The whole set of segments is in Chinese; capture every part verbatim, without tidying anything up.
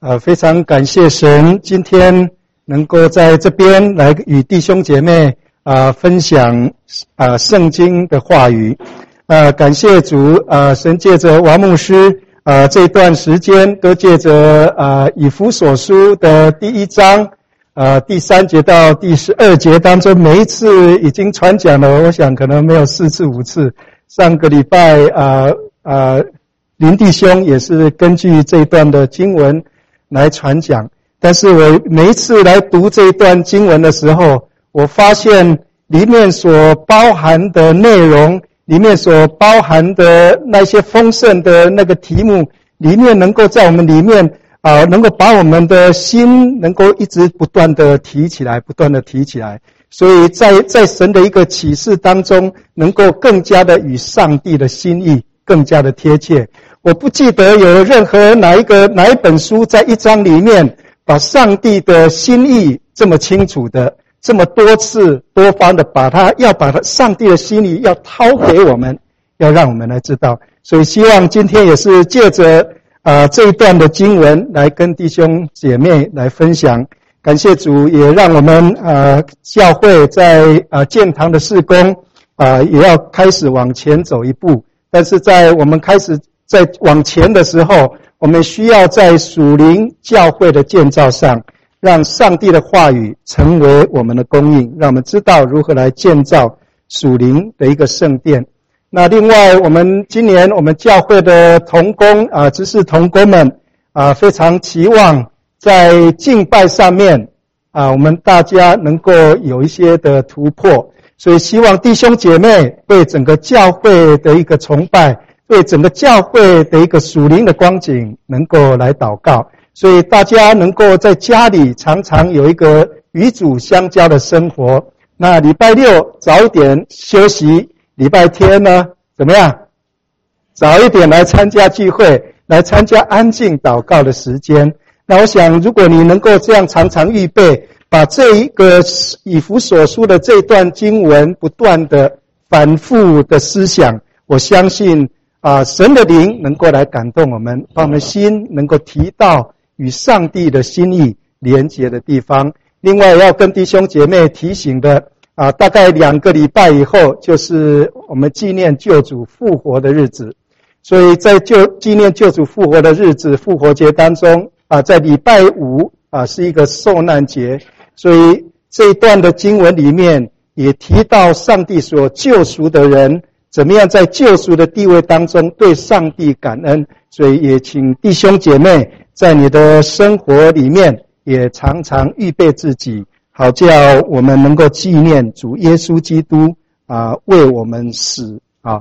呃，非常感谢神，今天能够在这边来与弟兄姐妹啊、呃、分享啊、呃、圣经的话语。呃，感谢主，呃，神借着王牧师呃这段时间都借着呃以弗所书的第一章呃第三节到第十二节当中，每一次已经传讲了，我想可能没有四次五次。上个礼拜呃呃林弟兄也是根据这一段的经文来传讲，但是我每一次来读这一段经文的时候，我发现里面所包含的内容，里面所包含的那些丰盛的那个题目，里面能够在我们里面啊、呃，能够把我们的心能够一直不断的提起来，不断的提起来。所以在在神的一个启示当中，能够更加的与上帝的心意更加的贴切。我不记得有任何哪一个哪一本书在一章里面把上帝的心意这么清楚的，这么多次多方的把它要把它上帝的心意要掏给我们，要让我们来知道。所以希望今天也是借着呃这一段的经文来跟弟兄姐妹来分享。感谢主，也让我们呃教会在呃建堂的事工啊、呃、也要开始往前走一步。但是在我们开始在往前的时候，我们需要在属灵教会的建造上，让上帝的话语成为我们的供应，让我们知道如何来建造属灵的一个圣殿。那另外，我们今年我们教会的同工啊、呃，执事同工们啊、呃，非常期望在敬拜上面啊、呃，我们大家能够有一些的突破。所以希望弟兄姐妹为整个教会的一个崇拜，为整个教会的一个属灵的光景能够来祷告。所以大家能够在家里常常有一个与主相交的生活。那礼拜六早一点休息，礼拜天呢怎么样？早一点来参加聚会，来参加安静祷告的时间。那我想如果你能够这样常常预备，把这一个以弗所书的这段经文不断的反复的思想，我相信啊、呃，神的灵能够来感动我们，把我们心能够提到与上帝的心意连结的地方。另外要跟弟兄姐妹提醒的啊、呃，大概两个礼拜以后就是我们纪念救主复活的日子。所以在救纪念救主复活的日子，复活节当中啊、呃，在礼拜五啊是一个受难节。所以这一段的经文里面也提到上帝所救赎的人怎么样在救赎的地位当中对上帝感恩。所以也请弟兄姐妹在你的生活里面也常常预备自己，好叫我们能够纪念主耶稣基督啊、呃、为我们死啊。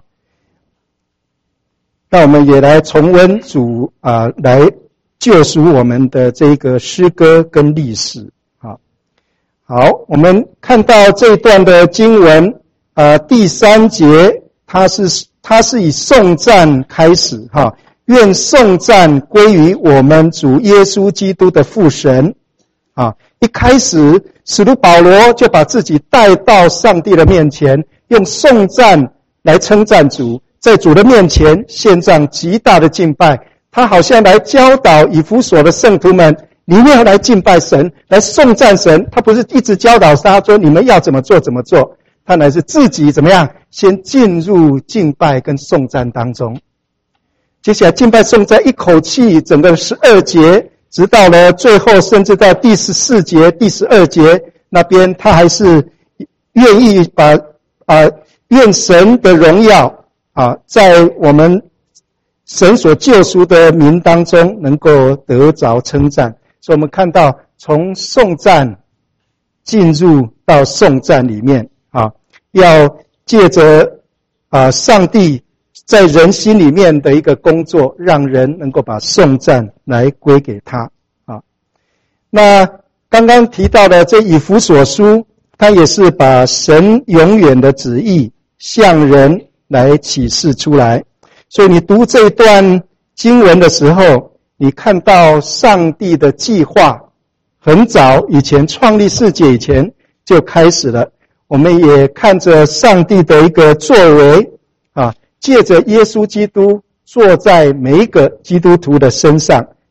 那我们也来重温主啊、呃、来救赎我们的这个诗歌跟历史。好，我们看到这一段的经文，呃，第三节，它是它是以颂赞开始哈，愿颂赞归于我们主耶稣基督的父神啊。一开始，使徒保罗就把自己带到上帝的面前，用颂赞来称赞主，在主的面前献上极大的敬拜。他好像来教导以弗所的圣徒们。你们要来敬拜神，来颂赞神，他不是一直教导他说你们要怎么做怎么做，他乃是自己怎么样先进入敬拜跟颂赞当中。接下来敬拜颂赞一口气整个十二节，直到了最后甚至到第十四节第十二节那边，他还是愿意把啊、呃、愿神的荣耀啊在我们神所救赎的民当中能够得着称赞。所以我们看到从颂赞进入到颂赞里面啊，要借着啊上帝在人心里面的一个工作，让人能够把颂赞来归给他啊。那刚刚提到的这以弗所书，它也是把神永远的旨意向人来启示出来。所以你读这一段经文的时候，你看到上帝的计划很早以前，创立世界以前就开始了。我们也看着上帝的一个作为啊，借着耶稣基督坐在每一个基督徒的身上，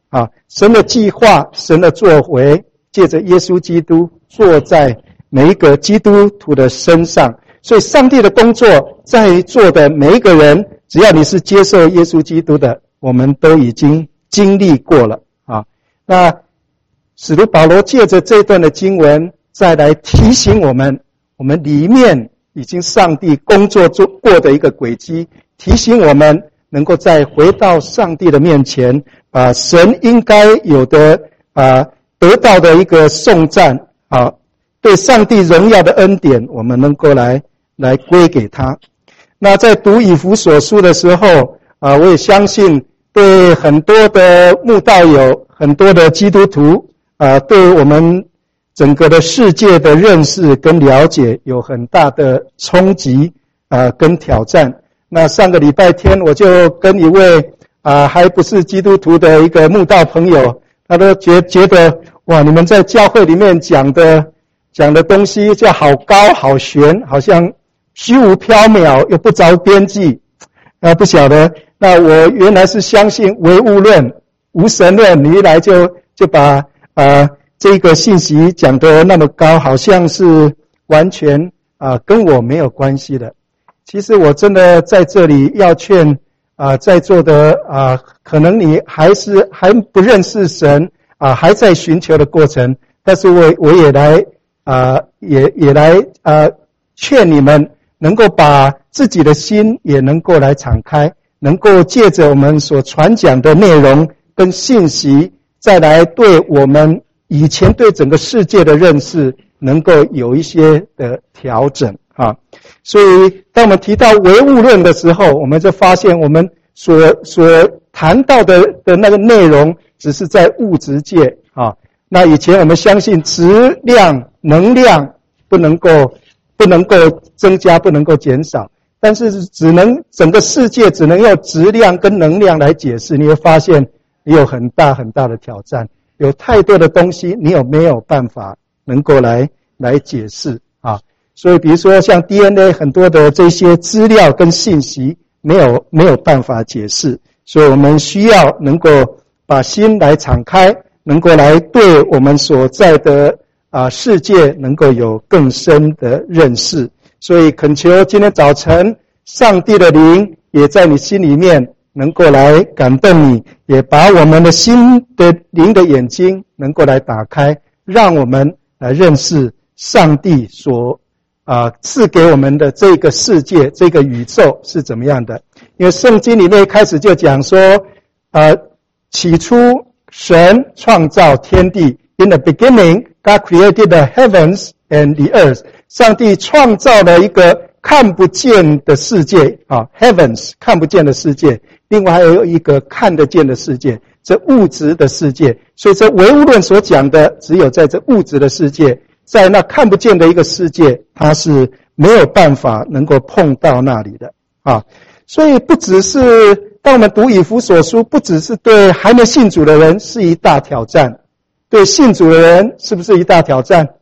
啊，神的计划，神的作为，借着耶稣基督做在每一个基督徒的身上。所以上帝的工作在座的每一个人，只要你是接受耶稣基督的，我们都已经经历过了啊。那使徒保罗借着这段的经文，再来提醒我们，我们里面已经上帝工作做过的一个轨迹，提醒我们能够再回到上帝的面前，把神应该有的啊得到的一个颂赞啊，对上帝荣耀的恩典，我们能够来来归给他。那在读以弗所书的时候啊，我也相信对很多的慕道友、很多的基督徒啊，对我们整个的世界的认识跟了解有很大的冲击啊跟挑战。那上个礼拜天我就跟一位啊还不是基督徒的一个慕道朋友，他都觉觉得哇，你们在教会里面讲的讲的东西就好高好玄，好像虚无缥缈又不着边际。啊，不晓得，那我原来是相信唯物论、无神论，你一来就就把啊这个信息讲得那么高，好像是完全啊跟我没有关系的。其实我真的在这里要劝啊在座的啊，可能你还是还不认识神啊，还在寻求的过程，但是我我也来啊也也来啊劝你们能够把自己的心也能够来敞开，能够借着我们所传讲的内容跟信息，再来对我们以前对整个世界的认识能够有一些的调整啊。所以当我们提到唯物论的时候，我们就发现我们所所谈到的的那个内容只是在物质界啊。那以前我们相信质量、能量不能够不能够增加，不能够减少，但是只能整个世界只能用质量跟能量来解释，你会发现你有很大很大的挑战，有太多的东西你有没有办法能够来来解释啊？所以比如说像 D N A 很多的这些资料跟信息没有没有办法解释，所以我们需要能够把心来敞开，能够来对我们所在的啊，世界能够有更深的认识。所以恳求今天早晨上帝的灵也在你心里面能够来感动你，也把我们的心的灵的眼睛能够来打开，让我们来认识上帝所啊赐给我们的这个世界，这个宇宙是怎么样的。因为圣经里面开始就讲说啊，起初神创造天地， In the beginning God created the heavens and the earth. 上帝创造了一个看不见的世界啊 ，heavens 看不见的世界，另外还有一个看得见的世界，这物质的世界。所以这唯物论所讲的，只有在这物质的世界，在那看不见的一个世界，它是没有办法能够碰到那里的啊。所以不只是当我们读以弗所书，不只是对还没信主的人是一大挑战，对信主的人是不是一大挑战？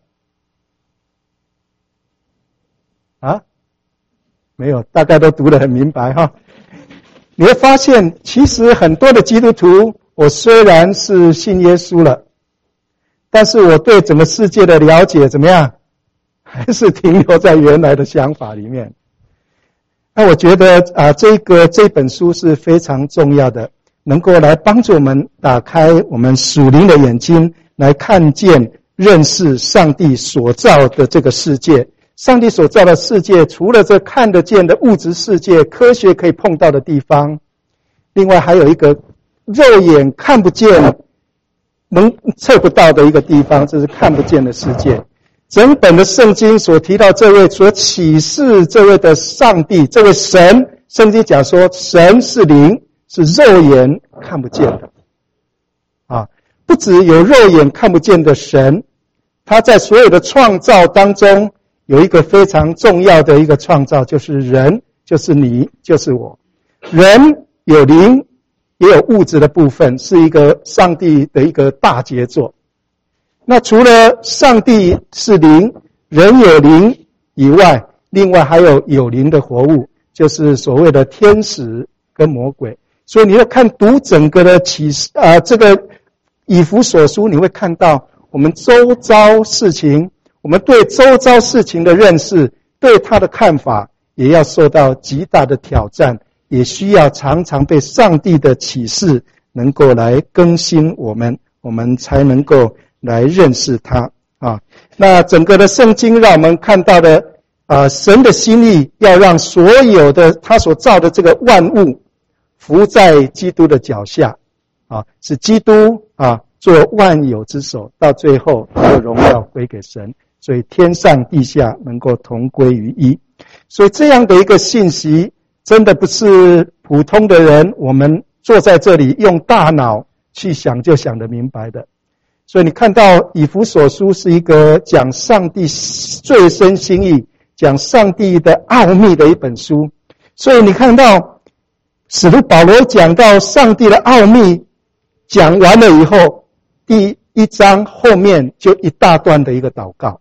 啊，没有，大概都读得很明白哈。你会发现，其实很多的基督徒，我虽然是信耶稣了，但是我对整个世界的了解怎么样，还是停留在原来的想法里面。那我觉得啊，这个这本书是非常重要的，能够来帮助我们打开我们属灵的眼睛，来看见、认识上帝所造的这个世界。上帝所造的世界，除了这看得见的物质世界，科学可以碰到的地方，另外还有一个肉眼看不见、能测不到的一个地方，这是看不见的世界。整本的圣经所提到这位所启示这位的上帝，这位神，圣经讲说神是灵，是肉眼看不见的啊，不只有肉眼看不见的神，他在所有的创造当中有一个非常重要的一个创造，就是人，就是你，就是我。人有灵也有物质的部分，是一个上帝的一个大杰作。那除了上帝是灵，人有灵以外，另外还有有灵的活物，就是所谓的天使跟魔鬼。所以你要看读整个的启示啊、呃，这个以弗所书你会看到，我们周遭事情，我们对周遭事情的认识，对他的看法，也要受到极大的挑战，也需要常常被上帝的启示能够来更新我们，我们才能够来认识他啊。那整个的圣经让我们看到的啊、呃，神的心意要让所有的他所造的这个万物伏在基督的脚下啊，使基督啊做万有之首，到最后把荣耀归给神，所以天上地下能够同归于一。所以这样的一个信息真的不是普通的人我们坐在这里用大脑去想就想得明白的。所以你看到以弗所书是一个讲上帝最深心意，讲上帝的奥秘的一本书。所以你看到使徒保罗讲到上帝的奥秘讲完了以后，第一章后面就一大段的一个祷告。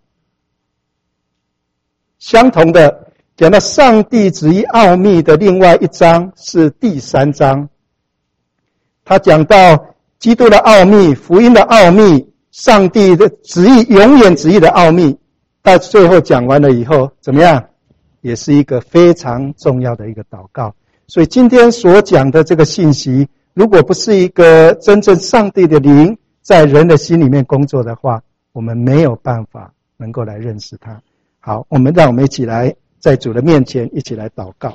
相同的讲到上帝旨意奥秘的另外一章是第三章，他讲到基督的奥秘，福音的奥秘，上帝的旨意，永远旨意的奥秘，到最后讲完了以后怎么样，也是一个非常重要的一个祷告。所以今天所讲的这个信息，如果不是一个真正上帝的灵在人的心里面工作的话，我们没有办法能够来认识他。好，我们让我们一起来在主的面前一起来祷告。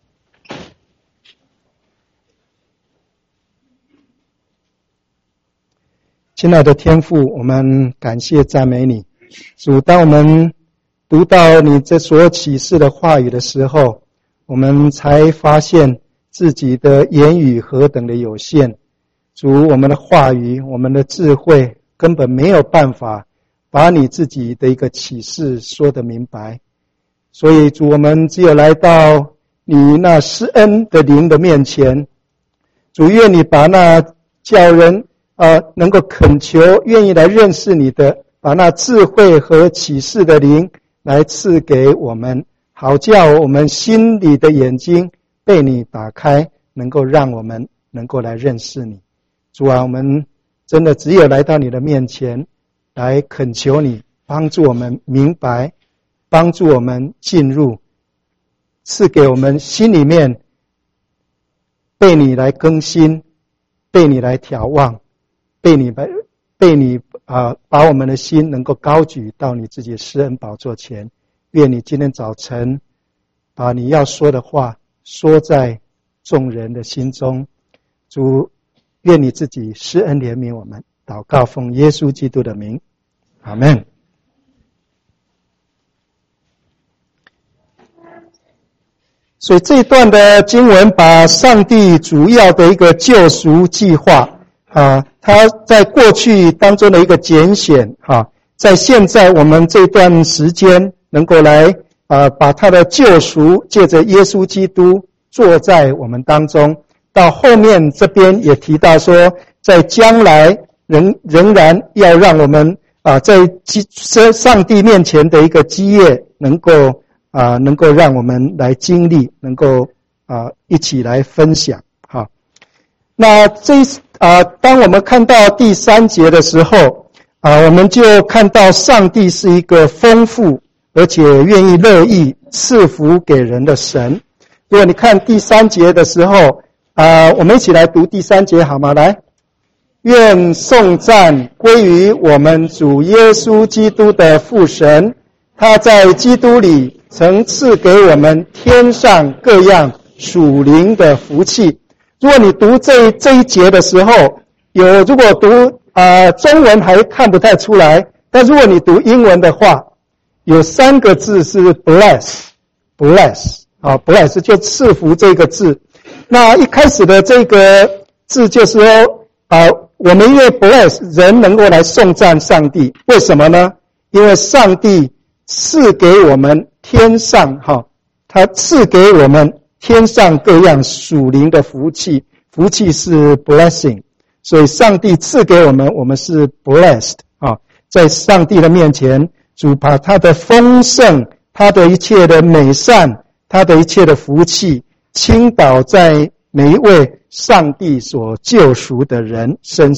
亲爱的天父，我们感谢赞美你。主，当我们读到你这所启示的话语的时候，我们才发现自己的言语何等的有限。主，我们的话语，我们的智慧根本没有办法把你自己的一个启示说得明白。所以主，我们只有来到你那施恩的灵的面前。主，愿你把那叫人呃，能够恳求愿意来认识你的，把那智慧和启示的灵来赐给我们，好叫我们心里的眼睛被你打开，能够让我们能够来认识你。主啊，我们真的只有来到你的面前，来恳求你帮助我们明白，帮助我们进入，赐给我们心里面被你来更新，被你来眺望，被你被你啊、呃，把我们的心能够高举到你自己施恩宝座前。愿你今天早晨把你要说的话说在众人的心中。主，愿你自己施恩怜悯我们。祷告奉耶稣基督的名，阿们。所以这一段的经文把上帝主要的一个救赎计划啊，他在过去当中的一个拣选啊，在现在我们这段时间能够来啊，把他的救赎借着耶稣基督做在我们当中。到后面这边也提到说，在将来仍仍然要让我们啊，在上帝面前的一个基业能够啊，能够让我们来经历，能够啊一起来分享。好，那这啊，当我们看到第三节的时候啊，我们就看到上帝是一个丰富而且愿意乐意赐福给人的神。如果你看第三节的时候啊，我们一起来读第三节好吗？来，愿颂赞归于我们主耶稣基督的父神，他在基督里曾赐给我们天上各样属灵的福气。如果你读这这一节的时候，有如果读呃中文还看不太出来，但如果你读英文的话，有三个字是 bless bless 啊 bless 就赐福这个字。那一开始的这个字就是说啊、呃，我们因为 bless 人能够来颂赞上帝，为什么呢？因为上帝赐给我们天上哈，他赐给我们天上各样属灵的福气，福气是 blessing， 所以上帝赐给我们，我们是 blessed 啊，在上帝的面前，主把他的丰盛，他的一切的美善，他的一切的福气倾倒在每一位上帝所救赎的人身上。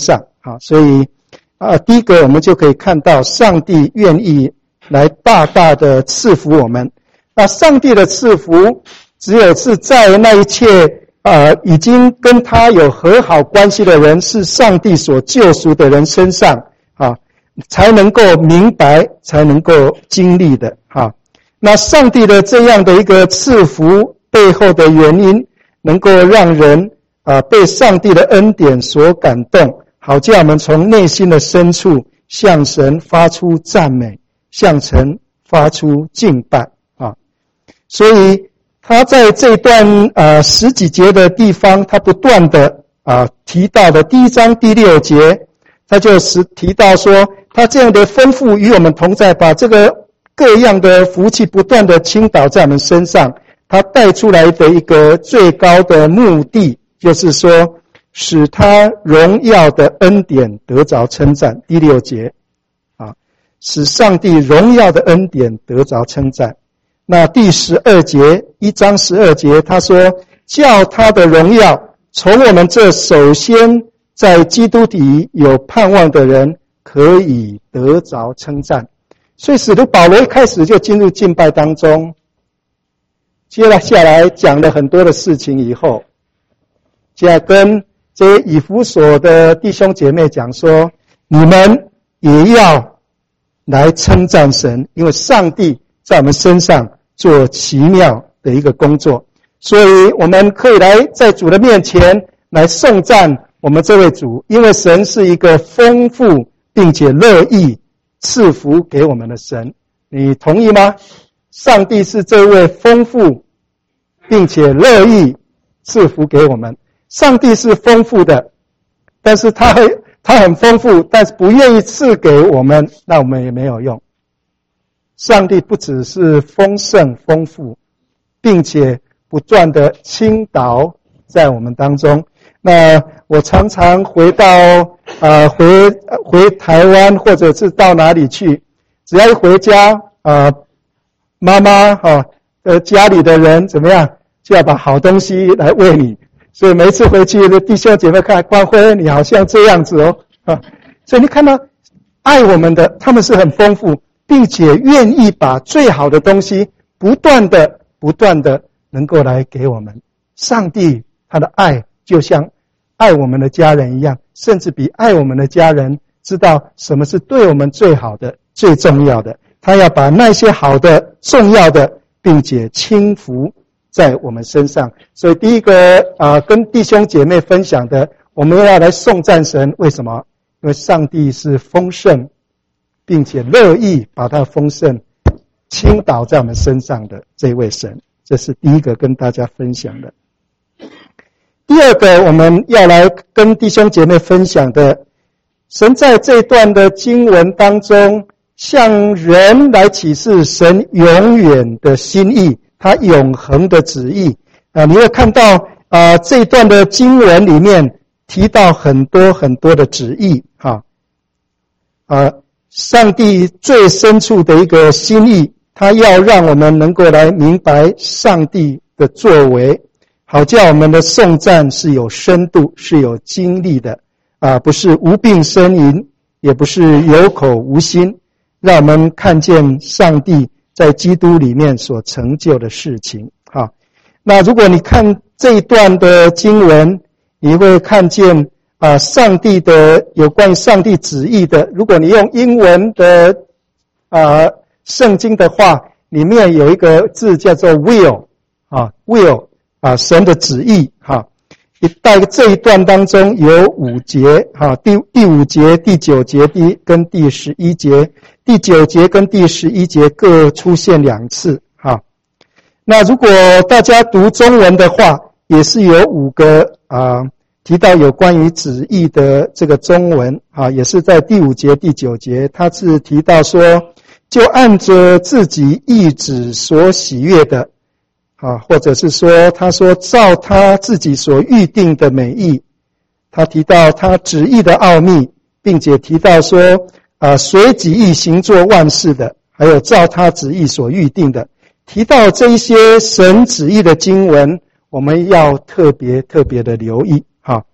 好，所以啊，第一个我们就可以看到上帝愿意来大大的赐福我们。那上帝的赐福只有是在那一切呃已经跟他有和好关系的人，是上帝所救赎的人身上啊，才能够明白，才能够经历的啊。那上帝的这样的一个赐福背后的原因，能够让人啊被上帝的恩典所感动，好叫我们从内心的深处向神发出赞美，向神发出敬拜啊。所以他在这段呃十几节的地方，他不断的啊提到的第一章第六节，他就是提到说，他这样的丰富与我们同在，把这个各样的福气不断的倾倒在我们身上，他带出来的一个最高的目的，就是说使他荣耀的恩典得着称赞。第六节啊，使上帝荣耀的恩典得着称赞。那第十二节，一章十二节，他说叫他的荣耀从我们这首先在基督里有盼望的人可以得着称赞。所以使徒保罗一开始就进入敬拜当中，接下来讲了很多的事情以后，接下来跟这些以弗所的弟兄姐妹讲说，你们也要来称赞神，因为上帝在我们身上做奇妙的一个工作，所以我们可以来在主的面前来颂赞我们这位主，因为神是一个丰富并且乐意赐福给我们的神。你同意吗？上帝是这位丰富并且乐意赐福给我们。上帝是丰富的，但是他很他很丰富，但是不愿意赐给我们，那我们也没有用。上帝不只是丰盛丰富，并且不断的倾倒在我们当中。那我常常回到呃回回台湾，或者是到哪里去，只要一回家呃妈妈哈呃家里的人怎么样，就要把好东西来喂你。所以每一次回去的弟兄姐妹看，光辉你好像这样子哦啊，所以你看到爱我们的，他们是很丰富，并且愿意把最好的东西不断的不断的能够来给我们。上帝他的爱就像爱我们的家人一样，甚至比爱我们的家人知道什么是对我们最好的最重要的，他要把那些好的重要的并且倾福在我们身上。所以第一个啊、呃，跟弟兄姐妹分享的，我们要来颂赞神。为什么？因为上帝是丰盛并且乐意把他丰盛倾倒在我们身上的这位神，这是第一个跟大家分享的。第二个我们要来跟弟兄姐妹分享的，神在这段的经文当中向人来启示神永远的心意，他永恒的旨意啊，你会看到啊、呃、这段的经文里面提到很多很多的旨意哈啊、呃，上帝最深处的一个心意，他要让我们能够来明白上帝的作为，好叫我们的颂赞是有深度是有经历的啊、呃，不是无病呻吟，也不是有口无心，让我们看见上帝在基督里面所成就的事情。好，那如果你看这一段的经文，你会看见啊、呃，上帝的有关于上帝旨意的，如果你用英文的啊、呃、圣经的话，里面有一个字叫做 will 啊 will 啊，神的旨意哈。在这一段当中有五节哈，第第五节、第九节、第跟第十一节，第九节跟第十一节各出现两次哈。那如果大家读中文的话，也是有五个啊、呃、提到有关于旨意的这个中文啊，也是在第五节、第九节，他是提到说，就按着自己意旨所喜悦的。啊，或者是说，他说照他自己所预定的美意，他提到他旨意的奥秘，并且提到说，啊，随己意行作万事的，还有照他旨意所预定的，提到这一些神旨意的经文，我们要特别特别的留意。好，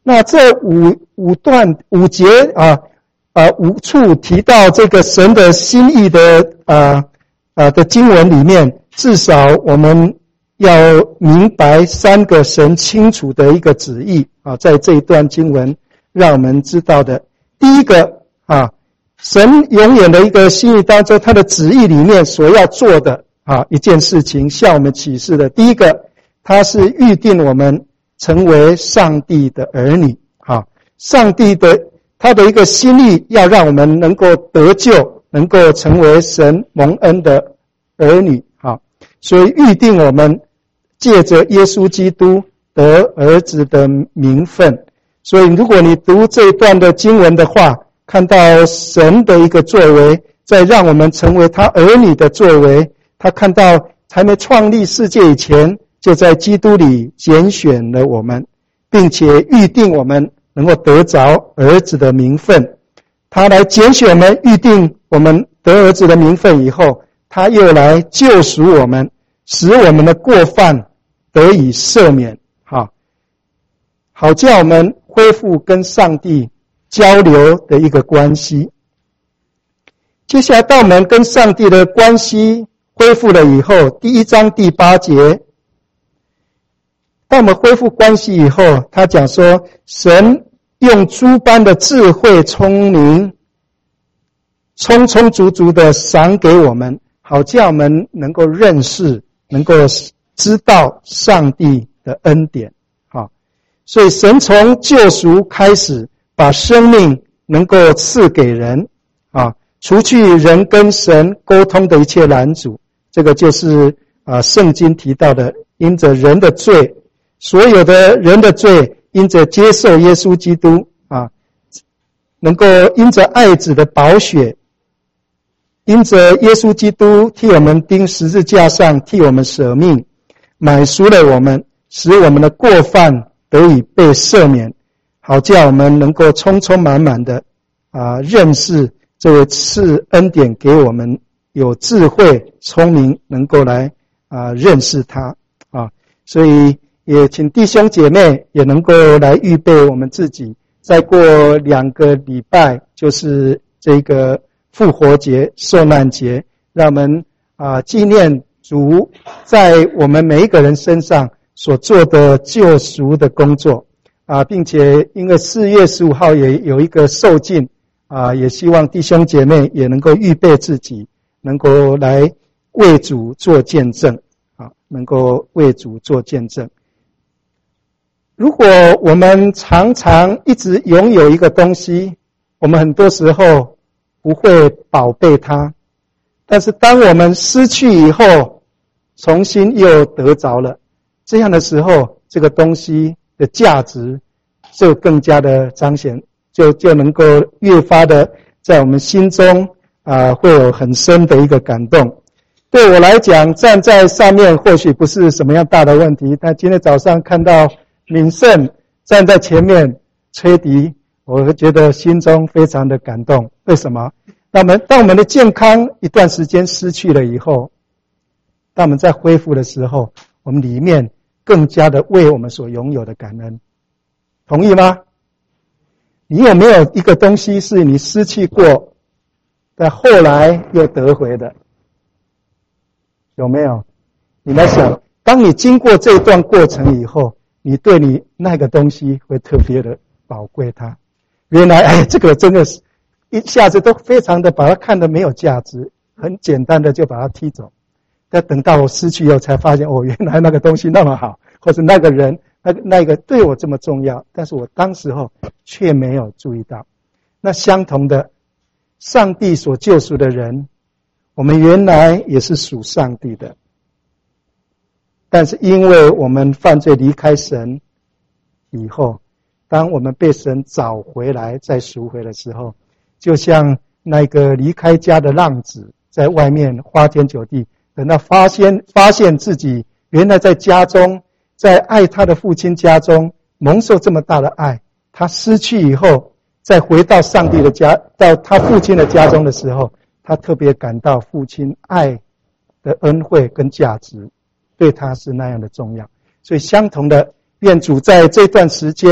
那这五五段五节啊啊五处提到这个神的心意的啊啊的经文里面，至少我们要明白三个神清楚的一个旨意啊，在这一段经文让我们知道的。第一个啊，神永远的一个心意当中，他的旨意里面所要做的啊一件事情，向我们启示的。第一个，他是预定我们成为上帝的儿女啊，上帝的他的一个心意要让我们能够得救，能够成为神蒙恩的儿女啊，所以预定我们借着耶稣基督得儿子的名分。所以如果你读这一段的经文的话，看到神的一个作为，在让我们成为他儿女的作为，他看到还没创立世界以前，就在基督里拣选了我们，并且预定我们能够得着儿子的名分。他来拣选我们，预定我们得儿子的名分以后，他又来救赎我们，使我们的过犯得以赦免，好，好叫我们恢复跟上帝交流的一个关系。接下来当我们跟上帝的关系恢复了以后，第一章第八节，当我们恢复关系以后，他讲说，神用诸般的智慧聪明充充足足的赏给我们，好叫我们能够认识，能够知道上帝的恩典。好，所以神从救赎开始，把生命能够赐给人啊，除去人跟神沟通的一切拦阻。这个就是啊圣经提到的，因着人的罪，所有的人的罪，因着接受耶稣基督啊，能够因着爱子的宝血，因着耶稣基督替我们钉十字架上，替我们舍命，买赎了我们，使我们的过犯得以被赦免，好叫我们能够充充满满的啊认识这位赐恩典给我们有智慧聪明，能够来啊认识他啊。所以也请弟兄姐妹也能够来预备我们自己，再过两个礼拜就是这个复活节受难节，让我们啊纪念主在我们每一个人身上所做的救赎的工作啊，并且因为四月十五号也有一个受浸啊，也希望弟兄姐妹也能够预备自己，能够来为主做见证啊，能够为主做见证。如果我们常常一直拥有一个东西，我们很多时候不会宝贝它，但是当我们失去以后，重新又得着了，这样的时候，这个东西的价值就更加的彰显，就就能够越发的在我们心中啊、呃、会有很深的一个感动。对我来讲，站在上面或许不是什么样大的问题，但今天早上看到敏盛站在前面吹笛，我会觉得心中非常的感动。为什么？当我们当我们的健康一段时间失去了以后，当我们在恢复的时候，我们里面更加的为我们所拥有的感恩。同意吗？你有没有一个东西是你失去过，但后来又得回的？有没有？你来想，当你经过这段过程以后，你对你那个东西会特别的宝贵它。原来哎，这个真的是一下子都非常的把它看得没有价值，很简单的就把它踢走。但等到我失去以后才发现，哦，原来那个东西那么好，或者那个人那个那个对我这么重要，但是我当时候却没有注意到。那相同的，上帝所救赎的人，我们原来也是属上帝的，但是因为我们犯罪离开神以后，当我们被神找回来再赎回的时候，就像那个离开家的浪子在外面花天酒地，等到发现发现自己原来在家中，在爱他的父亲家中蒙受这么大的爱，他失去以后再回到上帝的家，到他父亲的家中的时候，他特别感到父亲爱的恩惠跟价值对他是那样的重要。所以相同的，愿主在这段时间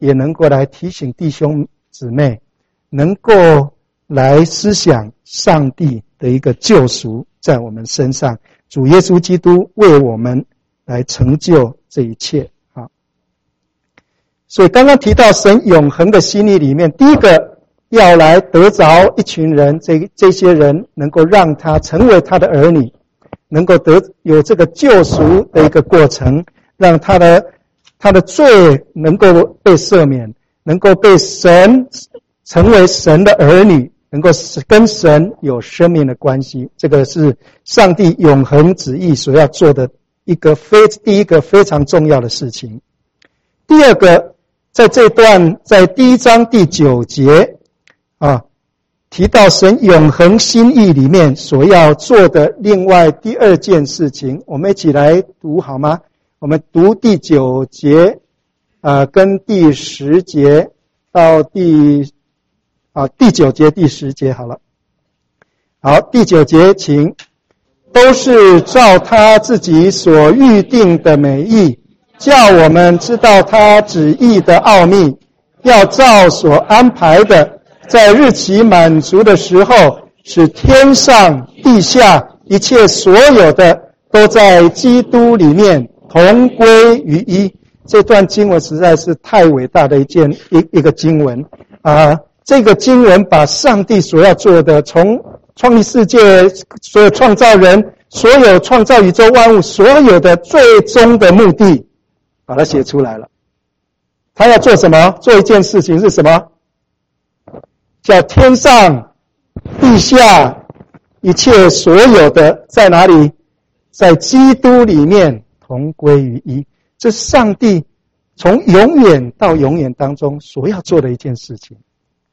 也能够来提醒弟兄姊妹，能够来思想上帝的一个救赎在我们身上，主耶稣基督为我们来成就这一切啊。所以刚刚提到神永恒的心意里面，第一个要来得着一群人，这这些人能够让他成为他的儿女，能够得有这个救赎的一个过程，让他的他的罪能够被赦免，能够被神成为神的儿女，能够跟神有生命的关系。这个是上帝永恒旨意所要做的一个非第一个非常重要的事情。第二个，在这段在第一章第九节啊，提到神永恒心意里面所要做的另外第二件事情，我们一起来读好吗？我们读第九节啊，跟第十节到第啊第九节第十节好了。好，第九节请，都是照他自己所预定的美意，叫我们知道他旨意的奥秘，要照所安排的，在日期满足的时候，使天上地下一切所有的都在基督里面同归于一。这段经文实在是太伟大的一件一一个经文啊！这个经文把上帝所要做的，从创立世界、所有创造人、所有创造宇宙万物所有的最终的目的，把它写出来了。他要做什么？做一件事情是什么？叫天上地下一切所有的在哪里？在基督里面同归于一。这是上帝从永远到永远当中所要做的一件事情。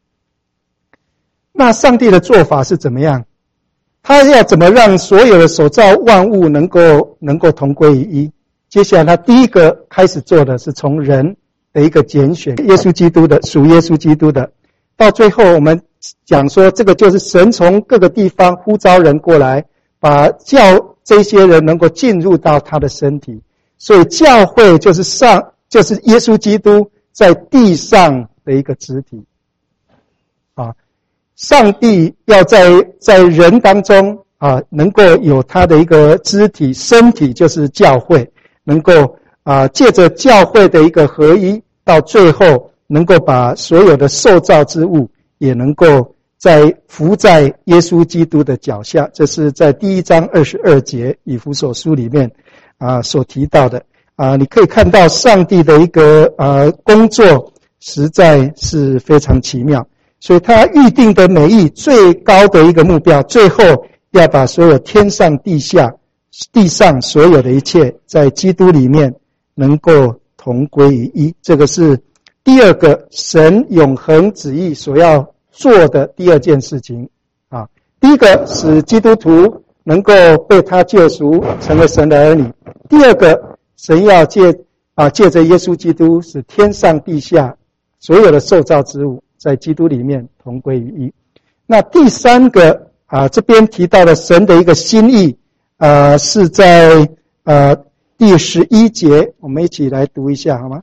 那上帝的做法是怎么样？他要怎么让所有的所造万物能够能够同归于一？接下来他第一个开始做的是从人的一个拣选，耶稣基督的，属耶稣基督的。到最后我们讲说，这个就是神从各个地方呼召人过来，把叫这些人能够进入到他的身体。所以教会就是上就是耶稣基督在地上的一个肢体啊。上帝要在在人当中啊，能够有他的一个肢体，身体就是教会，能够啊借着教会的一个合一，到最后能够把所有的受造之物也能够在伏在耶稣基督的脚下。这是在第一章二十二节以弗所书里面啊所提到的啊。你可以看到上帝的一个呃工作实在是非常奇妙。所以他预定的美意最高的一个目标，最后要把所有天上地下地上所有的一切在基督里面能够同归于一。这个是第二个神永恒旨意所要做的第二件事情啊。第一个使基督徒能够被他救赎，成为神的儿女。第二个，神要借啊借着耶稣基督，使天上地下所有的受造之物在基督里面同归于一。那第三个啊，这边提到的神的一个心意，呃，是在呃第十一节，我们一起来读一下好吗？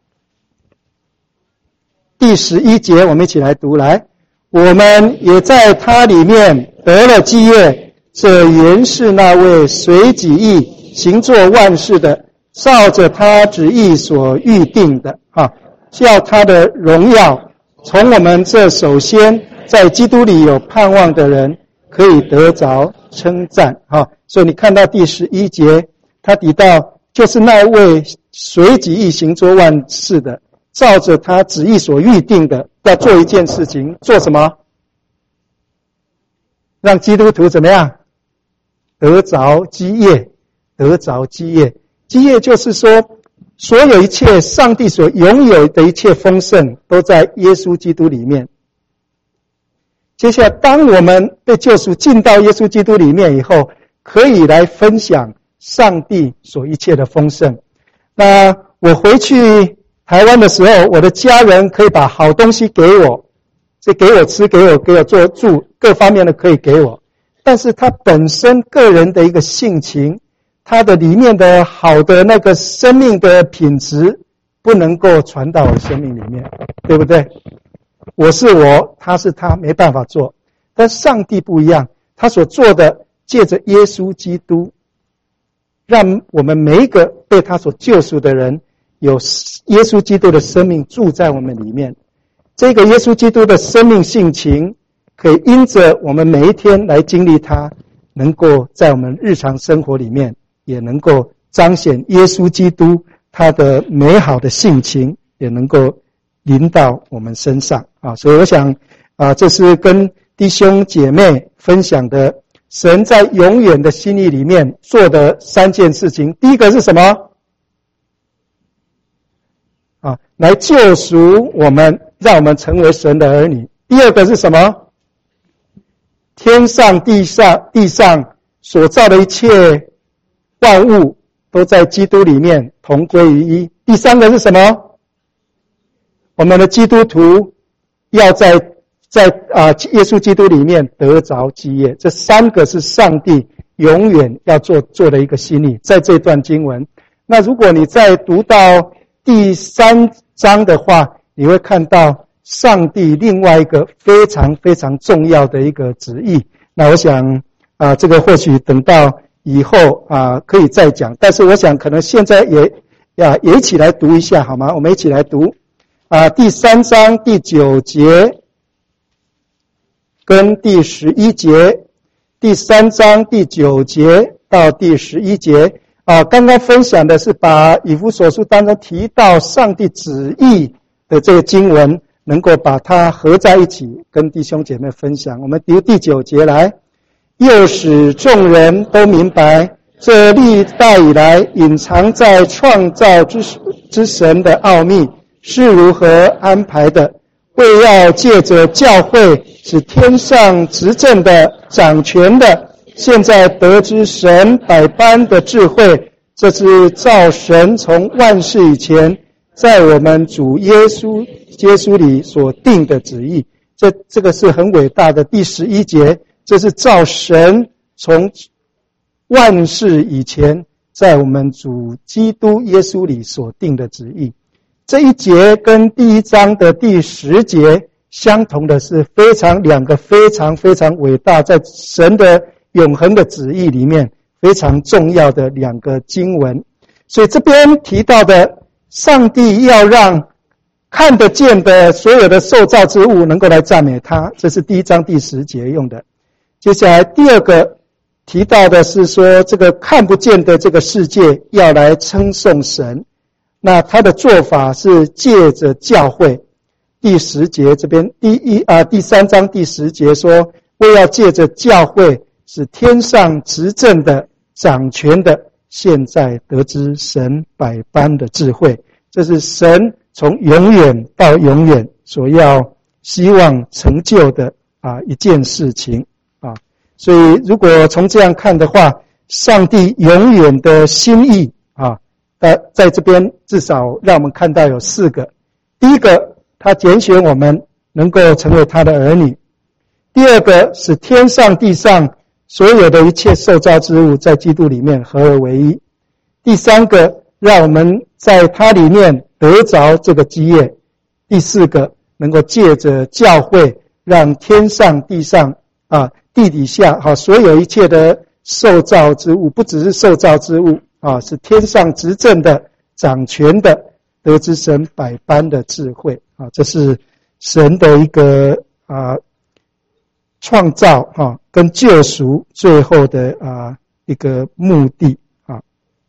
第十一节，我们一起来读来。我们也在他里面得了基业，这原是那位随己意行作万事的，照着他旨意所预定的啊，叫他的荣耀从我们这首先在基督里有盼望的人可以得着称赞啊。所以你看到第十一节，他提到就是那位随己意行作万事的，照着他旨意所预定的，要做一件事情，做什么？让基督徒怎么样？得着基业，得着基业。基业就是说，所有一切上帝所拥有的一切丰盛都在耶稣基督里面。接下来当我们被救赎进到耶稣基督里面以后，可以来分享上帝所一切的丰盛。那我回去台湾的时候，我的家人可以把好东西给我，这给我吃，给我给我做住，各方面的可以给我。但是他本身个人的一个性情，他的里面的好的那个生命的品质不能够传到我的生命里面，对不对？我是我，他是他，没办法做。但上帝不一样，他所做的，借着耶稣基督，让我们每一个被他所救赎的人，有耶稣基督的生命住在我们里面。这个耶稣基督的生命性情，可以因着我们每一天来经历它，能够在我们日常生活里面，也能够彰显耶稣基督他的美好的性情，也能够临到我们身上啊！所以我想啊，这是跟弟兄姐妹分享的，神在永远的心意里面做的三件事情。第一个是什么？啊，来救赎我们，让我们成为神的儿女。第二个是什么？天上地上地上所造的一切万物都在基督里面同归于一。第三个是什么？我们的基督徒要在在啊耶稣基督里面得着基业。这三个是上帝永远要做做的一个心意，在这段经文。那如果你再读到第三章的话，你会看到上帝另外一个非常非常重要的一个旨意。那我想啊，这个或许等到以后啊可以再讲，但是我想可能现在也呀也一起来读一下好吗？我们一起来读啊，第三章第九节跟第十一节，第三章第九节到第十一节啊，刚刚分享的是把以弗所书当中提到上帝旨意的这个经文，能够把它合在一起，跟弟兄姐妹分享。我们读第九节来，又使众人都明白，这历代以来隐藏在创造之之神的奥秘是如何安排的，为要借着教会使天上执政的、掌权的，现在得知神百般的智慧，这是照神从万事以前在我们主耶稣耶稣里所定的旨意。这这个是很伟大的。第十一节，这是照神从万事以前在我们主基督耶稣里所定的旨意。这一节跟第一章的第十节相同的是非常两个非常非常伟大，在神的永恒的旨意里面非常重要的两个经文。所以这边提到的上帝要让看得见的所有的受造之物能够来赞美他，这是第一章第十节用的。接下来第二个提到的是说，这个看不见的这个世界要来称颂神，那他的做法是借着教会。第十节这边第一啊第三章第十节说，为要借着教会使天上执政的、掌权的，现在得知神百般的智慧。这是神从永远到永远所要希望成就的啊一件事情啊。所以如果从这样看的话，上帝永远的心意啊，在在这边至少让我们看到有四个。第一个，他拣选我们能够成为他的儿女；第二个，使天上地上所有的一切受造之物在基督里面合而为一；第三个，让我们在他里面得着这个基业；第四个，能够借着教会让天上地上啊地底下啊所有一切的受造之物，不只是受造之物啊，是天上执政的、掌权的，得知神百般的智慧啊，这是神的一个啊创造啊跟救赎最后的啊一个目的啊。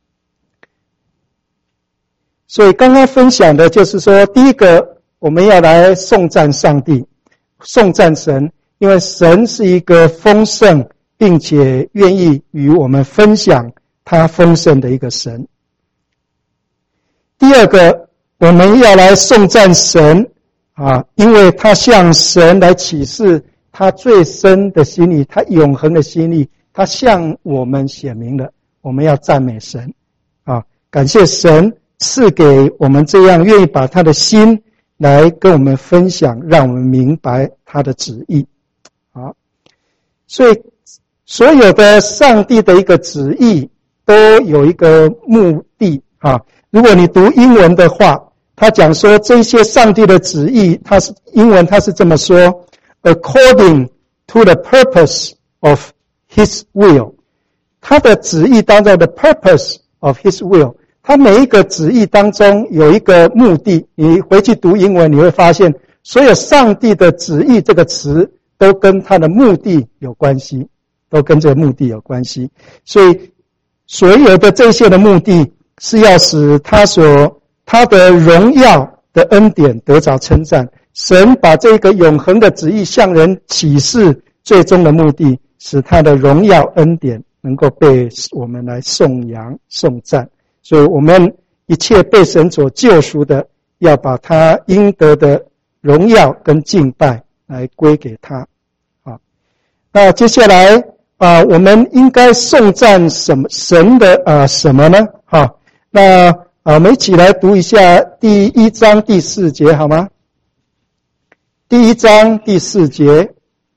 所以刚刚分享的就是说，第一个我们要来颂赞上帝，颂赞神，因为神是一个丰盛并且愿意与我们分享他丰盛的一个神。第二个，我们要来颂赞神啊，因为他向神来启示他最深的心意，他永恒的心意，他向我们显明了，我们要赞美神啊，感谢神赐给我们这样愿意把他的心来跟我们分享，让我们明白他的旨意啊。所以所有的上帝的一个旨意都有一个目的啊。如果你读英文的话， 他讲说这些上帝的旨意，他是英文他是这么说 according to the purpose of his will， 他的旨意当中的 purpose of his will， 他每一个旨意当中有一个目的，你回去读英文你会发现所有上帝的旨意这个词都跟他的目的有关系，都跟这个目的有关系。所以所有的这些的目的是要使他所他的荣耀的恩典得着称赞。神把这个永恒的旨意向人启示，最终的目的使他的荣耀恩典能够被我们来颂扬颂赞。所以我们一切被神所救赎的，要把他应得的荣耀跟敬拜来归给他。好，那接下来啊、呃，我们应该颂赞什么神的啊、呃、什么呢？好，那啊，我们一起来读一下第一章第四节好吗？第一章第四节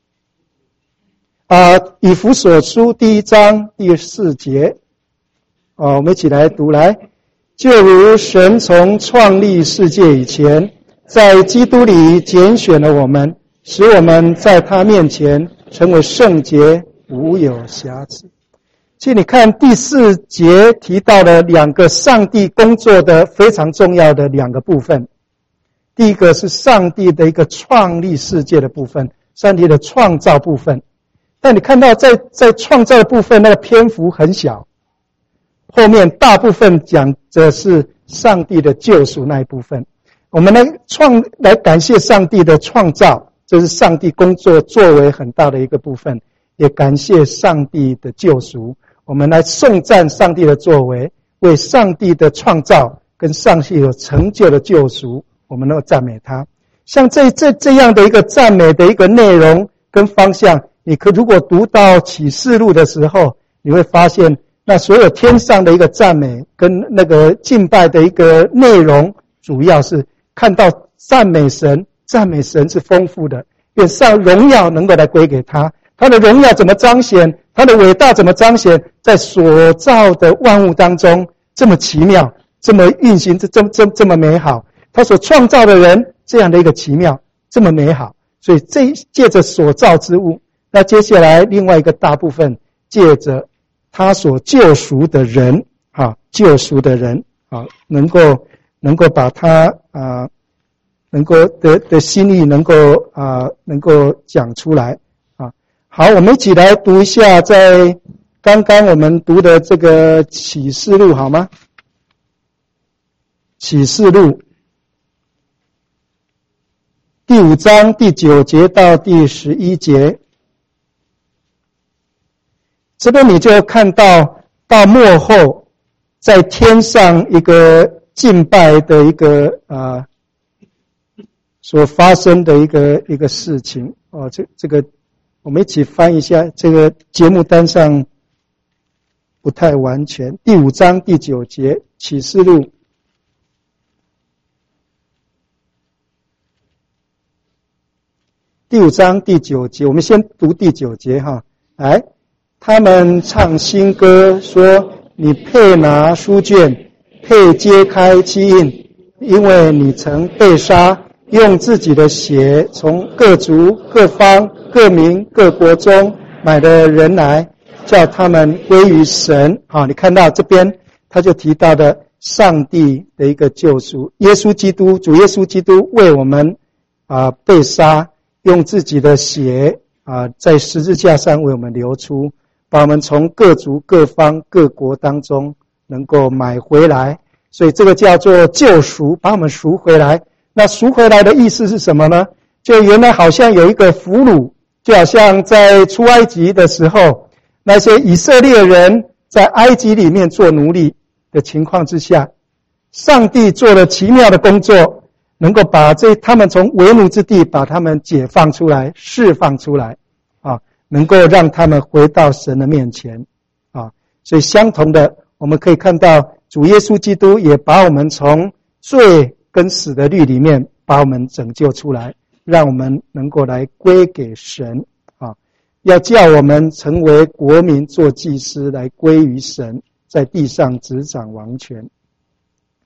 啊，以弗所书第一章第四节啊，我们一起来读来。就如神从创立世界以前，在基督里拣选了我们，使我们在他面前成为圣洁，无有瑕疵。其实你看第四节提到了两个上帝工作的非常重要的两个部分。第一个是上帝的一个创立世界的部分，上帝的创造部分。但你看到在在创造的部分那个篇幅很小，后面大部分讲的是上帝的救赎那一部分。我们来创来感谢上帝的创造，这是上帝工作作为很大的一个部分，也感谢上帝的救赎。我们来颂赞上帝的作为，为上帝的创造跟上帝有成就的救赎，我们能够赞美他。像这这这样的一个赞美的一个内容跟方向，你可如果读到启示录的时候，你会发现那所有天上的一个赞美跟那个敬拜的一个内容，主要是看到赞美神，赞美神是丰富的，愿上荣耀能够来归给他。他的荣耀怎么彰显？他的伟大怎么彰显？在所造的万物当中，这么奇妙，这么运行，这这这这么美好。他所创造的人，这样的一个奇妙，这么美好。所以这借着所造之物，那接下来另外一个大部分，借着他所救赎的人，啊，救赎的人，啊，能够能够把他啊、呃，能够的的心意能够啊、呃，能够讲出来。好，我们一起来读一下在刚刚我们读的这个启示录好吗？启示录第五章第九节到第十一节，这边你就看到到末后在天上一个敬拜的一个啊、呃、所发生的一个一个事情哦，这这个我们一起翻一下，这个节目单上不太完全。第五章第九节，启示录。第五章第九节，我们先读第九节哈。来，他们唱新歌，说：“你配拿书卷，配揭开七印，因为你曾被杀，用自己的血从各族、各方、各民、各国中买的人来，叫他们归于神。”好，你看到这边他就提到的上帝的一个救赎，耶稣基督，主耶稣基督为我们啊、呃、被杀，用自己的血啊、呃、在十字架上为我们流出，把我们从各族、各方、各国当中能够买回来，所以这个叫做救赎，把我们赎回来。那赎回来的意思是什么呢？就原来好像有一个俘虏，就好像在出埃及的时候，那些以色列人在埃及里面做奴隶的情况之下，上帝做了奇妙的工作，能够把这他们从为奴之地把他们解放出来，释放出来啊，能够让他们回到神的面前啊。所以相同的，我们可以看到主耶稣基督也把我们从罪跟死的律里面把我们拯救出来，让我们能够来归给神啊，要叫我们成为国民做祭司，来归于神，在地上执掌王权。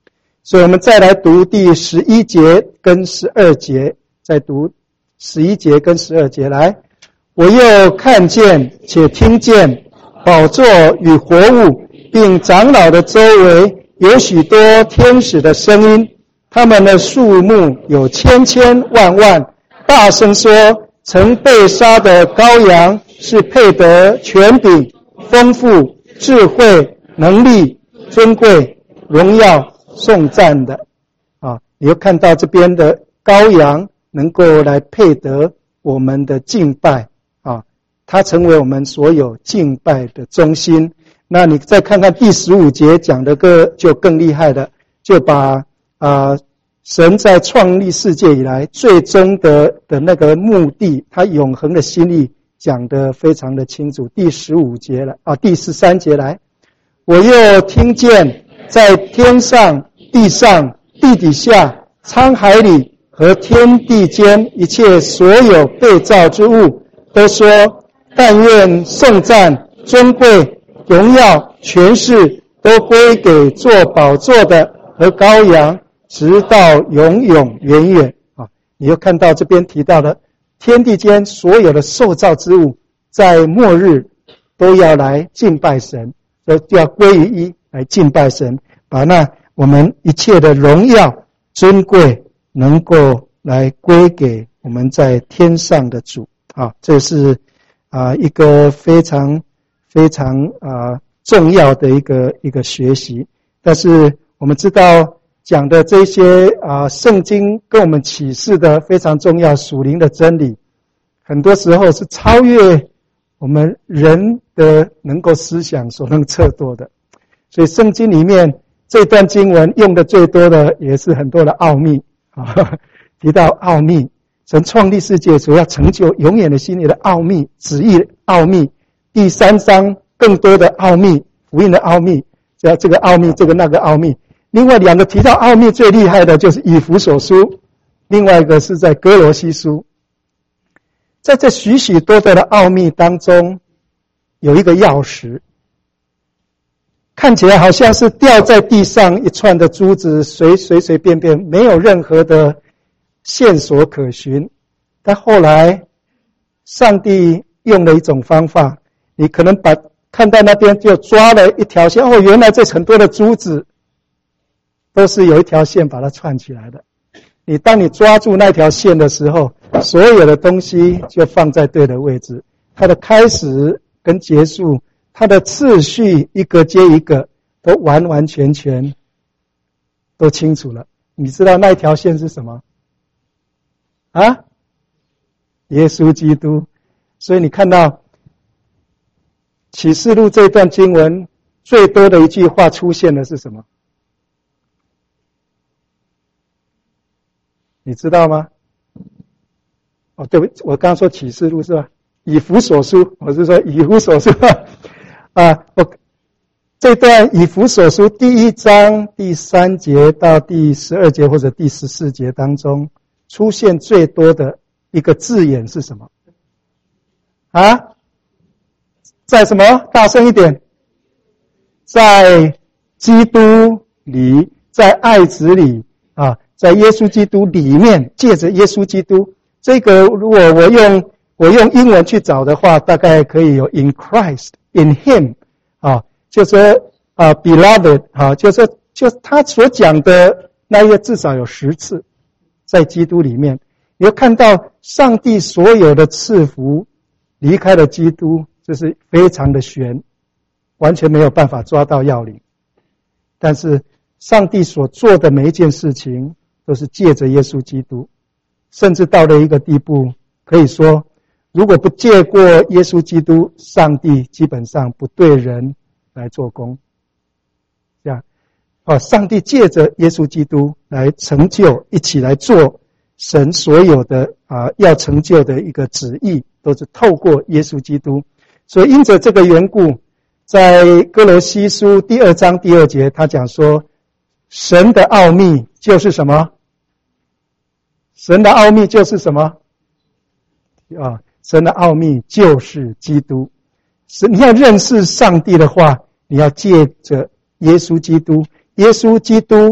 所以我们再来读第十一节跟十二节，再读十一节跟十二节来。我又看见且听见宝座与活物并长老的周围有许多天使的声音，他们的数目有千千万万，大声说，曾被杀的羔羊是配得权柄、丰富、智慧、能力、尊贵、荣耀、颂赞的。啊，你又看到这边的羔羊能够来配得我们的敬拜啊，它成为我们所有敬拜的中心。那你再看看第十五节讲的个就更厉害了，就把啊、呃、神在创立世界以来最终的的那个目的，他永恒的心意讲得非常的清楚。第十五节了啊，第十三节来，我又听见在天上、地上、地底下、沧海里和天地间一切所有被造之物，都说：但愿颂赞、尊贵、荣耀、权势都归给坐宝座的和羔羊，直到永永远远。啊，你又看到这边提到的天地间所有的受造之物，在末日都要来敬拜神，都要归于一来敬拜神，把那我们一切的荣耀、尊贵能够来归给我们在天上的主。啊，这是啊一个非常非常啊重要的一个一个学习。但是我们知道讲的这些啊圣经跟我们启示的非常重要属灵的真理，很多时候是超越我们人的能够思想所能测度的。所以圣经里面这段经文用的最多的也是很多的奥秘啊，提到奥秘，神创立世界所要成就永远的心里的奥秘，旨意的奥秘。第三章更多的奥秘，福音的奥秘，这个奥秘，这个那个奥秘。另外两个提到奥秘最厉害的就是以弗所书，另外一个是在哥罗西书。在这许许多多的奥秘当中，有一个钥匙，看起来好像是掉在地上一串的珠子，随随随便便，没有任何的线索可循。但后来上帝用了一种方法，你可能把看到那边就抓了一条线，哦，原来这很多的珠子都是有一条线把它串起来的。你当你抓住那条线的时候，所有的东西就放在对的位置，它的开始跟结束，它的次序一个接一个都完完全全都清楚了。你知道那一条线是什么啊？耶稣基督。所以你看到启示录这段经文最多的一句话出现的是什么？你知道吗？哦，对不起，我刚刚说启示录是吧？以弗所书，我是说以弗所书啊。我这段以弗所书第一章第三节到第十二节或者第十四节当中，出现最多的一个字眼是什么？啊？在什么？大声一点。在基督里，在爱子里啊，在耶稣基督里面，借着耶稣基督。这个如果我用我用英文去找的话，大概可以有 in Christ, in Him 啊，就是说啊 beloved 啊，就是说就他所讲的那一个至少有十次在基督里面。你要看到上帝所有的赐福离开了基督，就是非常的悬，完全没有办法抓到要领。但是上帝所做的每一件事情都是借着耶稣基督，甚至到了一个地步，可以说如果不借过耶稣基督，上帝基本上不对人来做工。这样啊，上帝借着耶稣基督来成就，一起来做神所有的啊要成就的一个旨意，都是透过耶稣基督。所以因着这个缘故，在哥罗西书第二章第二节，他讲说，神的奥秘就是什么？神的奥秘就是什么？啊，神的奥秘就是基督。是你要认识上帝的话，你要借着耶稣基督。耶稣基督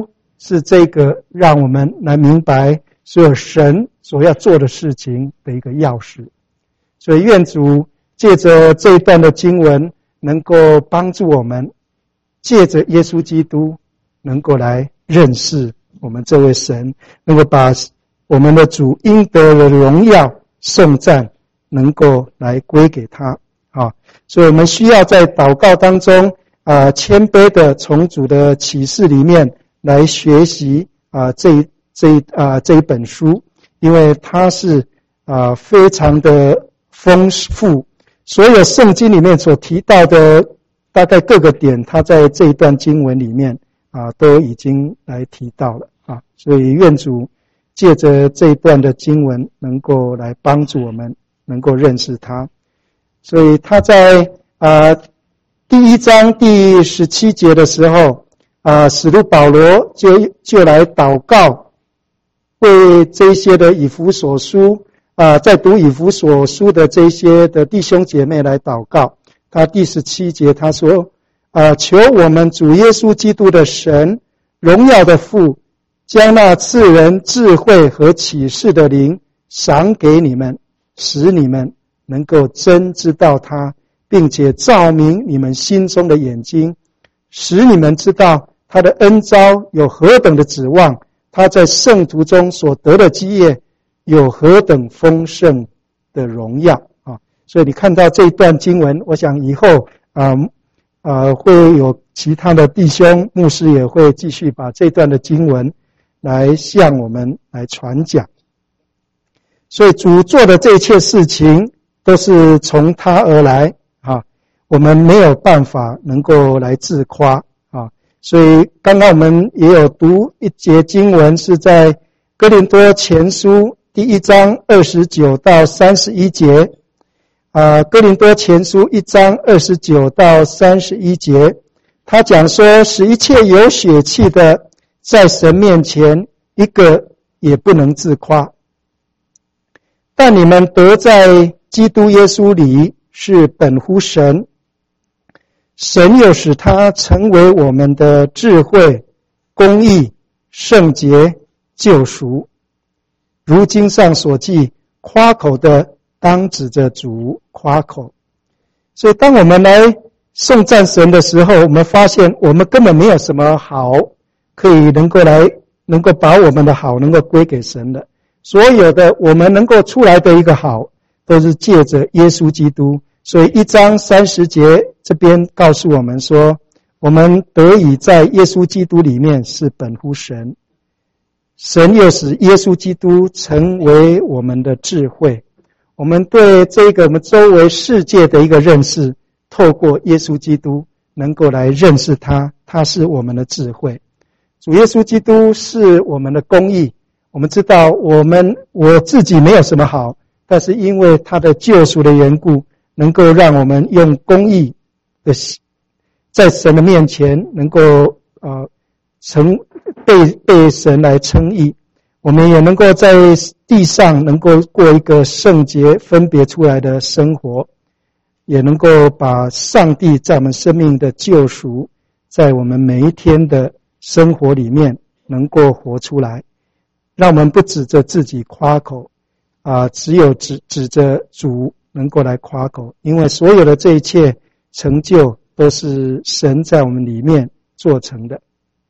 是这个让我们来明白所有神所要做的事情的一个钥匙。所以愿主借着这一段的经文，能够帮助我们借着耶稣基督能够来认识我们这位神，能够把我们的主应得的荣耀颂赞能够来归给他啊！所以我们需要在祷告当中啊、呃，谦卑的从主的启示里面来学习啊、呃、这一这一啊、呃、这一本书，因为它是啊、呃、非常的丰富，所有圣经里面所提到的大概各个点，它在这一段经文里面啊都已经来提到了啊，所以愿主借着这一段的经文能够来帮助我们能够认识他。所以他在啊第一章第十七节的时候啊，使徒保罗就就来祷告，为这些的以弗所书啊，在读以弗所书的这些的弟兄姐妹来祷告。他第十七节他说啊，求我们主耶稣基督的神，荣耀的父，将那赐人智慧和启示的灵赏给你们，使你们能够真知道他，并且照明你们心中的眼睛，使你们知道他的恩召有何等的指望，他在圣徒中所得的基业有何等丰盛的荣耀啊！所以你看到这一段经文，我想以后啊啊、呃、会有其他的弟兄牧师也会继续把这段的经文来向我们来传讲。所以主做的这一切事情都是从他而来啊，我们没有办法能够来自夸啊。所以刚刚我们也有读一节经文，是在哥林多前书第一章二十九到三十一节啊，哥林多前书一章二十九到三十一节，他讲说，使一切有血气的在神面前一个也不能自夸，但你们得在基督耶稣里是本乎神，神又使他成为我们的智慧、公义、圣洁、救赎。如经上所记，夸口的当指着主夸口。所以当我们来颂赞神的时候，我们发现我们根本没有什么好可以能够来能够把我们的好能够归给神的，所有的我们能够出来的一个好都是借着耶稣基督。所以一章三十节这边告诉我们说，我们得以在耶稣基督里面是本乎神，神又使耶稣基督成为我们的智慧。我们对这个我们周围世界的一个认识，透过耶稣基督能够来认识他，他是我们的智慧。主耶稣基督是我们的公义。我们知道我们我自己没有什么好，但是因为他的救赎的缘故，能够让我们用公义的在神的面前能够呃成被被神来称义。我们也能够在地上能够过一个圣洁分别出来的生活，也能够把上帝在我们生命的救赎在我们每一天的生活里面能够活出来，让我们不指着自己夸口啊、呃，只有指指着主能够来夸口，因为所有的这一切成就都是神在我们里面做成的。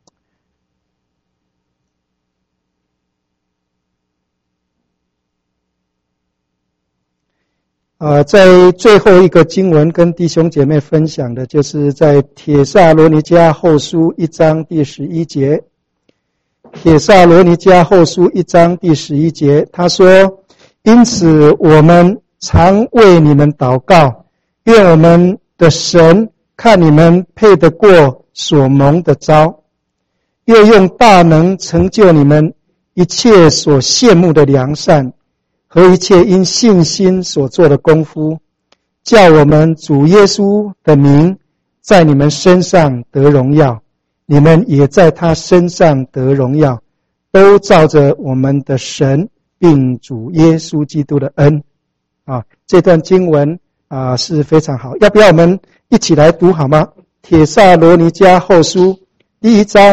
呃，在最后一个经文跟弟兄姐妹分享的，就是在帖撒罗尼迦后书一章第十一节。帖撒罗尼迦后书一章第十一节，他说：因此我们常为你们祷告，愿我们的神看你们配得过所蒙的召，又用大能成就你们一切所羡慕的良善和一切因信心所做的功夫，叫我们主耶稣的名在你们身上得荣耀，你们也在他身上得荣耀，都照着我们的神并主耶稣基督的恩。啊，这段经文啊是非常好，要不要我们一起来读好吗？帖撒罗尼迦后书第一章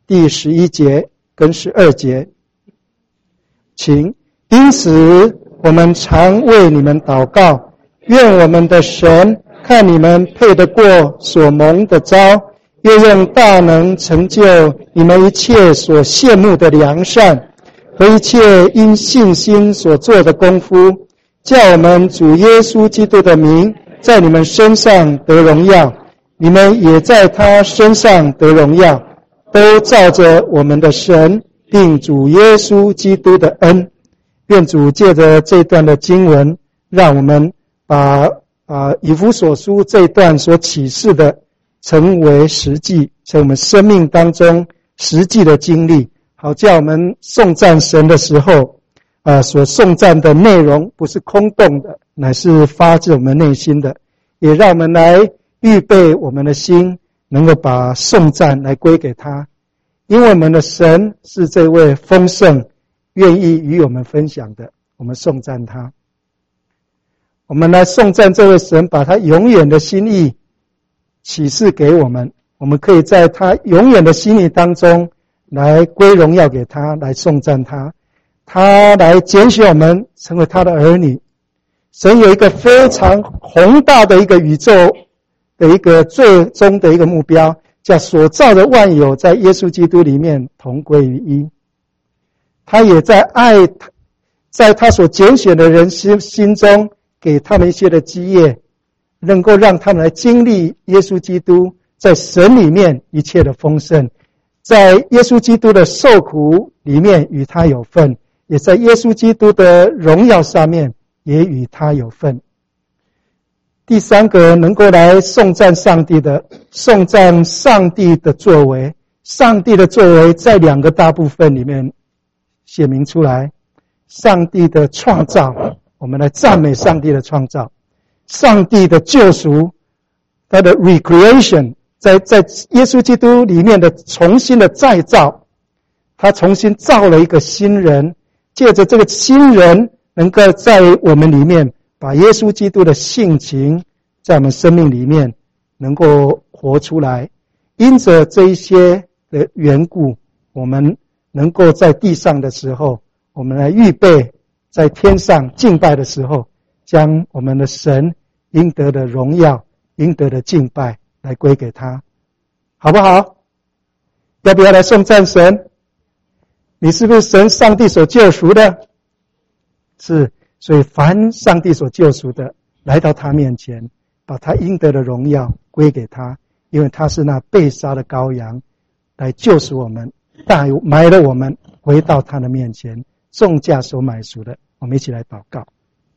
第十一节跟十二节，请。因此我们常为你们祷告，愿我们的神看你们配得过所蒙的召，又用大能成就你们一切所羡慕的良善和一切因信心所做的功夫，叫我们主耶稣基督的名在你们身上得荣耀，你们也在他身上得荣耀，都照着我们的神并主耶稣基督的恩。愿主借着这段的经文，让我们把啊以弗所书这一段所启示的成为实际，成为我们生命当中实际的经历，好叫我们颂赞神的时候，啊所颂赞的内容不是空洞的，乃是发自我们内心的，也让我们来预备我们的心，能够把颂赞来归给他，因为我们的神是这位丰盛愿意与我们分享的，我们颂赞他。我们来颂赞这位神，把他永远的心意启示给我们，我们可以在他永远的心意当中来归荣耀给他，来颂赞他，他来拣选我们成为他的儿女。神有一个非常宏大的一个宇宙的一个最终的一个目标，叫所造的万有在耶稣基督里面同归于一。他也在爱，在他所拣选的人心心中给他们一些的基业，能够让他们来经历耶稣基督在神里面一切的丰盛，在耶稣基督的受苦里面与他有份，也在耶稣基督的荣耀上面也与他有份。第三个能够来颂赞上帝的，颂赞上帝的作为。上帝的作为在两个大部分里面写明出来，上帝的创造，我们来赞美上帝的创造；上帝的救赎，他的 recreation， 在在耶稣基督里面的重新的再造，他重新造了一个新人，借着这个新人能够在我们里面把耶稣基督的性情在我们生命里面能够活出来。因着这一些的缘故，我们能够在地上的时候，我们来预备在天上敬拜的时候，将我们的神应得的荣耀、应得的敬拜来归给他，好不好？要不要来颂赞神？你是不是神上帝所救赎的？是，所以凡上帝所救赎的，来到他面前，把他应得的荣耀归给他，因为他是那被杀的羔羊，来救赎我们，带买了我们回到他的面前，重价所买赎的。我们一起来祷告。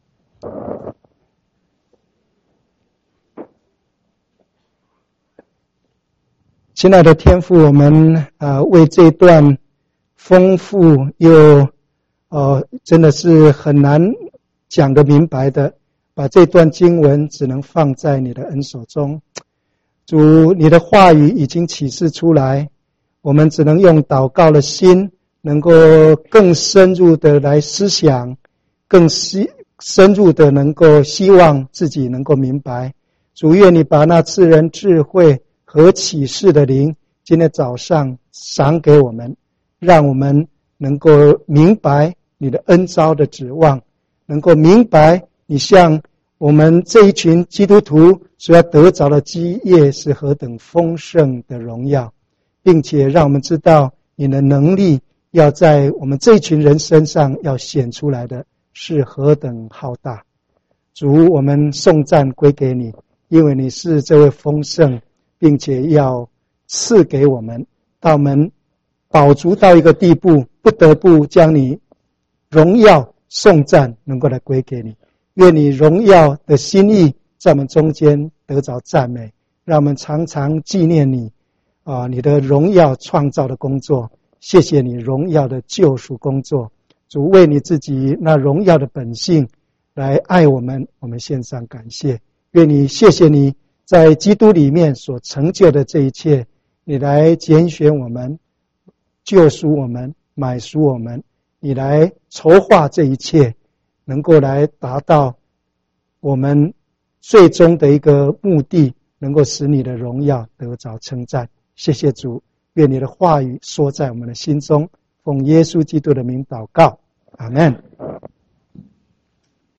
亲爱的天父，我们呃为这段丰富又呃真的是很难讲得明白的，把这段经文只能放在你的恩手中。主，你的话语已经启示出来，我们只能用祷告的心，能够更深入的来思想，更深入的能够希望自己能够明白。主，愿你把那赐人智慧和启示的灵今天早上赏给我们，让我们能够明白你的恩召的指望，能够明白你向我们这一群基督徒所要得着的基业是何等丰盛的荣耀，并且让我们知道你的能力要在我们这一群人身上要显出来的是何等浩大。主，我们颂赞归给你，因为你是这位丰盛，并且要赐给我们，到我们饱足到一个地步，不得不将你荣耀颂赞能够来归给你。愿你荣耀的心意在我们中间得着赞美，让我们常常纪念你啊，你的荣耀创造的工作，谢谢你荣耀的救赎工作。主，为你自己那荣耀的本性来爱我们，我们献上感谢。愿你谢谢你在基督里面所成就的这一切，你来拣选我们，救赎我们，买赎我们，你来筹划这一切，能够来达到我们最终的一个目的，能够使你的荣耀得着称赞。谢谢主， 愿你的话语说在我们的心中，奉耶稣基督的名祷告，阿们。